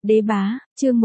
Đế bá, chương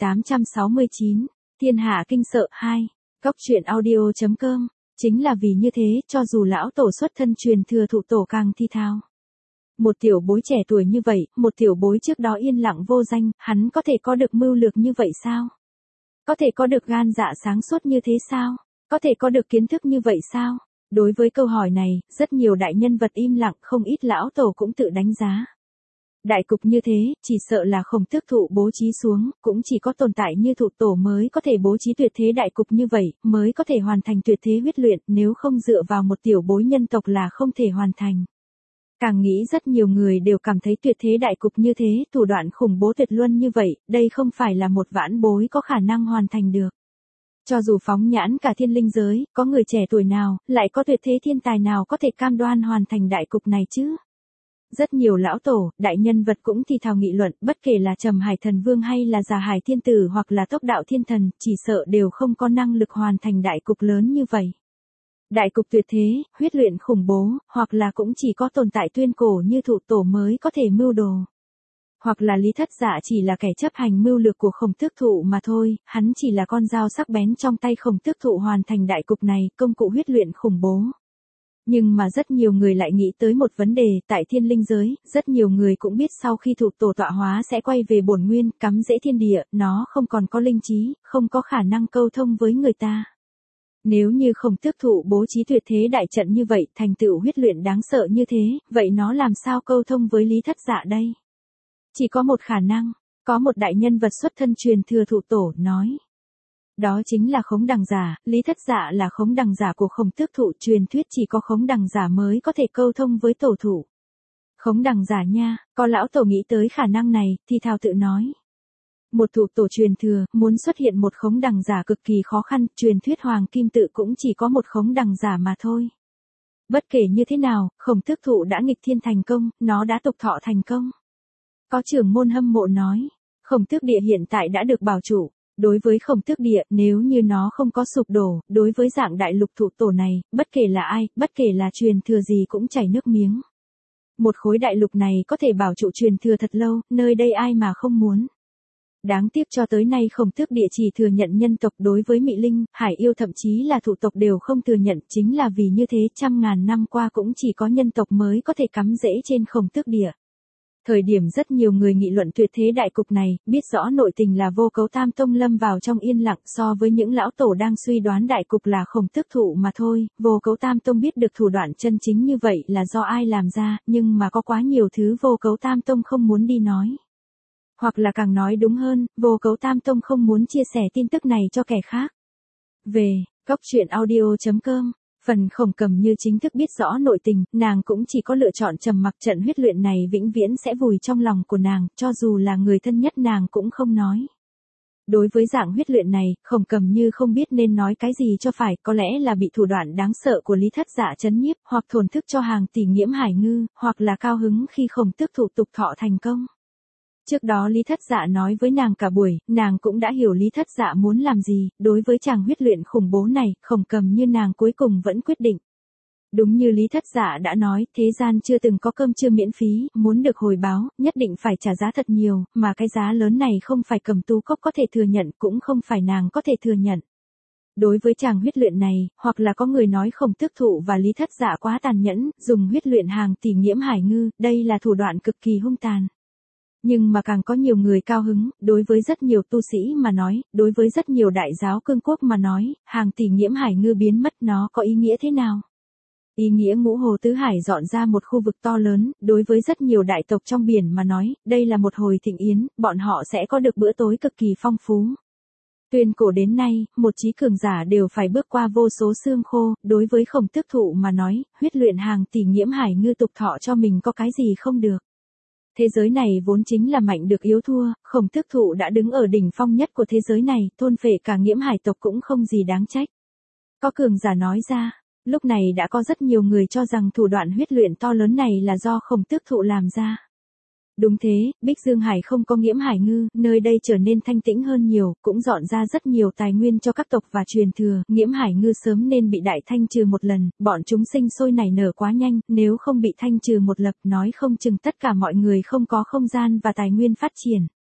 1869, thiên hạ kinh sợ 2, Cóc truyện audio.com, chính là vì như thế, cho dù lão tổ xuất thân truyền thừa thụ tổ càng thi thao. Một tiểu bối trẻ tuổi như vậy, một tiểu bối trước đó yên lặng vô danh, hắn có thể có được mưu lược như vậy sao? Có thể có được gan dạ sáng suốt như thế sao? Có thể có được kiến thức như vậy sao? Đối với câu hỏi này, rất nhiều đại nhân vật im lặng, không ít lão tổ cũng tự đánh giá. Đại cục như thế, chỉ sợ là Khổng Tước Thụ bố trí xuống, cũng chỉ có tồn tại như thụ tổ mới có thể bố trí tuyệt thế đại cục như vậy, mới có thể hoàn thành tuyệt thế huyết luyện, nếu không dựa vào một tiểu bối nhân tộc là không thể hoàn thành. Càng nghĩ rất nhiều người đều cảm thấy tuyệt thế đại cục như thế, thủ đoạn khủng bố tuyệt luân như vậy, đây không phải là một vãn bối có khả năng hoàn thành được. Cho dù phóng nhãn cả thiên linh giới, có người trẻ tuổi nào, lại có tuyệt thế thiên tài nào có thể cam đoan hoàn thành đại cục này chứ? Rất nhiều lão tổ, đại nhân vật cũng thì thào nghị luận, bất kể là Trầm Hải Thần Vương hay là Già Hải Thiên Tử hoặc là Tốc Đạo Thiên Thần, chỉ sợ đều không có năng lực hoàn thành đại cục lớn như vậy. Đại cục tuyệt thế, huyết luyện khủng bố, hoặc là cũng chỉ có tồn tại tuyên cổ như thụ tổ mới có thể mưu đồ. Hoặc là Lý Thất Dạ chỉ là kẻ chấp hành mưu lược của Khổng Tước Thụ mà thôi, hắn chỉ là con dao sắc bén trong tay Khổng Tước Thụ hoàn thành đại cục này, công cụ huyết luyện khủng bố. Nhưng mà rất nhiều người lại nghĩ tới một vấn đề, tại thiên linh giới, rất nhiều người cũng biết sau khi thụ tổ tọa hóa sẽ quay về bổn nguyên, cắm rễ thiên địa, nó không còn có linh trí, không có khả năng câu thông với người ta. Nếu như Khổng Tước Thụ bố trí tuyệt thế đại trận như vậy, thành tựu huyết luyện đáng sợ như thế, vậy nó làm sao câu thông với Lý Thất Dạ đây? Chỉ có một khả năng, có một đại nhân vật xuất thân truyền thừa thụ tổ, nói. Đó chính là Khống Đằng Giả, Lý Thất Dạ là Khống Đằng Giả của Khổng Tước Thụ, truyền thuyết chỉ có Khống Đằng Giả mới có thể câu thông với tổ thụ. Khống Đằng Giả nha, có lão tổ nghĩ tới khả năng này, thì thào tự nói. Một thụ tổ truyền thừa, muốn xuất hiện một Khống Đằng Giả cực kỳ khó khăn, truyền thuyết Hoàng Kim Tự cũng chỉ có một Khống Đằng Giả mà thôi. Bất kể như thế nào, Khổng Tước Thụ đã nghịch thiên thành công, nó đã tục thọ thành công. Có trưởng môn hâm mộ nói, Khổng Tước Địa hiện tại đã được bảo trụ. Đối với Khổng Tước Địa, nếu như nó không có sụp đổ, đối với dạng đại lục thụ tổ này, bất kể là ai, bất kể là truyền thừa gì cũng chảy nước miếng. Một khối đại lục này có thể bảo trụ truyền thừa thật lâu, nơi đây ai mà không muốn. Đáng tiếc cho tới nay Khổng Tước Địa chỉ thừa nhận nhân tộc, đối với Mị Linh, Hải Yêu thậm chí là thụ tộc đều không thừa nhận, chính là vì như thế trăm ngàn năm qua cũng chỉ có nhân tộc mới có thể cắm rễ trên Khổng Tước Địa. Thời điểm rất nhiều người nghị luận tuyệt thế đại cục này, biết rõ nội tình là Vô Cấu Tam Tông lâm vào trong yên lặng, so với những lão tổ đang suy đoán đại cục là Khổng Tước Thụ mà thôi, Vô Cấu Tam Tông biết được thủ đoạn chân chính như vậy là do ai làm ra, nhưng mà có quá nhiều thứ Vô Cấu Tam Tông không muốn đi nói. Hoặc là càng nói đúng hơn, Vô Cấu Tam Tông không muốn chia sẻ tin tức này cho kẻ khác. Về, Cóc truyện audio.com. Phần Khổng Cầm Như chính thức biết rõ nội tình, nàng cũng chỉ có lựa chọn trầm mặc, trận huyết luyện này vĩnh viễn sẽ vùi trong lòng của nàng, cho dù là người thân nhất nàng cũng không nói. Đối với dạng huyết luyện này, Khổng Cầm Như không biết nên nói cái gì cho phải, có lẽ là bị thủ đoạn đáng sợ của Lý Thất Dạ chấn nhiếp, hoặc thổn thức cho hàng tỷ Nghiễm Hải Ngư, hoặc là cao hứng khi Khổng Tước Thụ tục thọ thành công. Trước đó Lý Thất Dạ nói với nàng cả buổi, nàng cũng đã hiểu Lý Thất Dạ muốn làm gì, đối với chàng huyết luyện khủng bố này, Khổng Cầm Như nàng cuối cùng vẫn quyết định. Đúng như Lý Thất Dạ đã nói, thế gian chưa từng có cơm trưa miễn phí, muốn được hồi báo, nhất định phải trả giá thật nhiều, mà cái giá lớn này không phải Cầm Tú Cốc có thể thừa nhận, cũng không phải nàng có thể thừa nhận. Đối với chàng huyết luyện này, hoặc là có người nói Khổng Tước Thụ và Lý Thất Dạ quá tàn nhẫn, dùng huyết luyện hàng tỷ Nghiễm Hải Ngư, đây là thủ đoạn cực kỳ hung tàn. Nhưng mà càng có nhiều người cao hứng, đối với rất nhiều tu sĩ mà nói, đối với rất nhiều đại giáo cương quốc mà nói, hàng tỷ Nghiễm Hải Ngư biến mất nó có ý nghĩa thế nào? Ý nghĩa Ngũ Hồ Tứ Hải dọn ra một khu vực to lớn, đối với rất nhiều đại tộc trong biển mà nói, đây là một hồi thịnh yến, bọn họ sẽ có được bữa tối cực kỳ phong phú. Tuyên cổ đến nay, một chí cường giả đều phải bước qua vô số xương khô, đối với Khổng Tước Thụ mà nói, huyết luyện hàng tỷ Nghiễm Hải Ngư tục thọ cho mình có cái gì không được. Thế giới này vốn chính là mạnh được yếu thua, Khổng Tước Thụ đã đứng ở đỉnh phong nhất của thế giới này, thôn phệ cả Nghiễm Hải tộc cũng không gì đáng trách. Có cường giả nói ra, lúc này đã có rất nhiều người cho rằng thủ đoạn huyết luyện to lớn này là do Khổng Tước Thụ làm ra. Đúng thế, Bích Dương Hải không có Nghiễm Hải Ngư, nơi đây trở nên thanh tĩnh hơn nhiều, cũng dọn ra rất nhiều tài nguyên cho các tộc và truyền thừa, Nghiễm Hải Ngư sớm nên bị đại thanh trừ một lần, bọn chúng sinh sôi nảy nở quá nhanh, nếu không bị thanh trừ một lập, nói không chừng tất cả mọi người không có không gian và tài nguyên phát triển.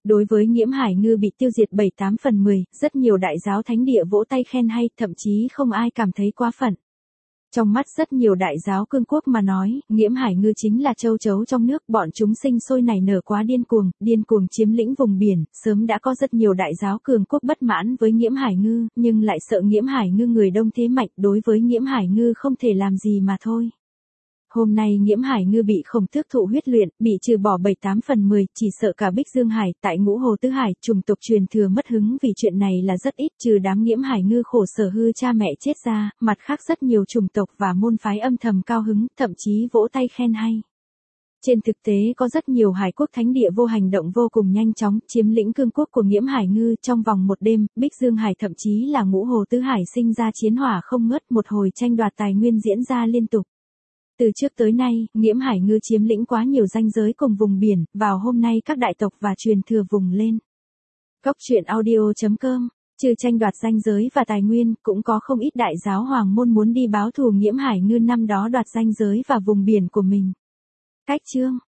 Đối với Nghiễm Hải Ngư bị tiêu diệt 7/8/10, rất nhiều đại giáo thánh địa vỗ tay khen hay, thậm chí không ai cảm thấy quá phận. Trong mắt rất nhiều đại giáo cương quốc mà nói, Nghiễm Hải Ngư chính là châu chấu trong nước, bọn chúng sinh sôi nảy nở quá điên cuồng chiếm lĩnh vùng biển, sớm đã có rất nhiều đại giáo cường quốc bất mãn với Nghiễm Hải Ngư, nhưng lại sợ Nghiễm Hải Ngư người đông thế mạnh, đối với Nghiễm Hải Ngư không thể làm gì mà thôi. Hôm nay Nghiễm Hải Ngư bị Khổng Tước thụ huyết luyện, bị trừ bỏ 7/8/10, chỉ sợ cả Bích Dương Hải, tại Ngũ Hồ Tứ Hải, chủng tộc truyền thừa mất hứng vì chuyện này là rất ít, trừ đám Nghiễm Hải Ngư khổ sở hư cha mẹ chết ra, mặt khác rất nhiều chủng tộc và môn phái âm thầm cao hứng, thậm chí vỗ tay khen hay. Trên thực tế có rất nhiều hải quốc thánh địa vô hành động vô cùng nhanh chóng, chiếm lĩnh cương quốc của Nghiễm Hải Ngư trong vòng một đêm, Bích Dương Hải thậm chí là Ngũ Hồ Tứ Hải sinh ra chiến hỏa không ngớt, một hồi tranh đoạt tài nguyên diễn ra liên tục. Từ trước tới nay, Nghiễm Hải Ngư chiếm lĩnh quá nhiều ranh giới cùng vùng biển, vào hôm nay các đại tộc và truyền thừa vùng lên. Góc truyện audio.com, trừ tranh đoạt ranh giới và tài nguyên, cũng có không ít đại giáo hoàng môn muốn đi báo thù Nghiễm Hải Ngư năm đó đoạt ranh giới và vùng biển của mình. Cách chương